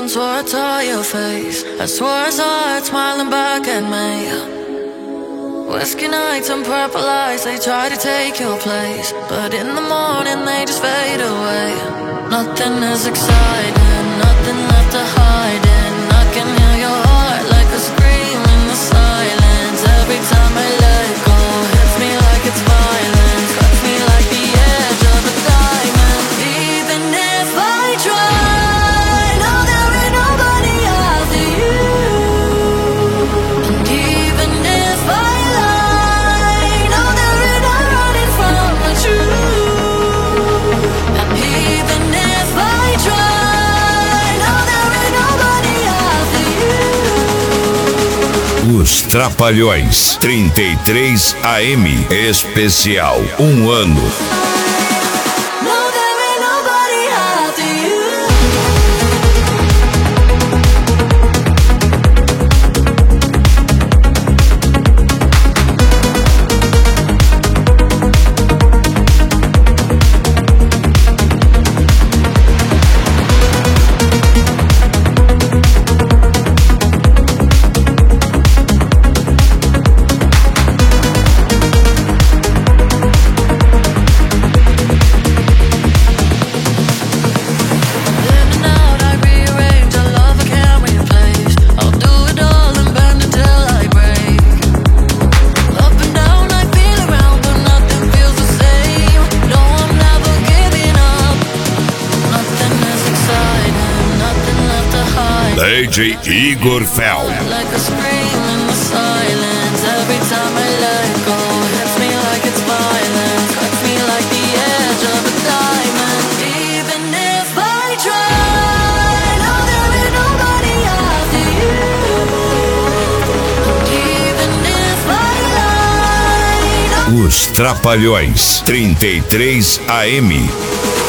swore I saw your face. I swore I saw it smiling back at me. Whiskey nights and purple lights, they try to take your place, but in the morning they just fade away. Nothing is exciting, nothing left to hide in. I can hear your heart like a scream in the silence. Every time I let go, hits me like it's violence, cuts me like the edge of a diamond. Even if I try, no, there ain't nobody after you. And even if I lie, no, there ain't no running from the truth. And even if I try, no, there ain't nobody after you. Os Trapalhões, 33 AM, especial, 1 ano. DJ Igor Fel. Like a scream in the silence. Every time I let go, hits me like it's violence, cuts me like the edge of a diamond. Even if I try, no, there ain't nobody after you. And even if I lie, no. Os Trapalhões, 33 AM.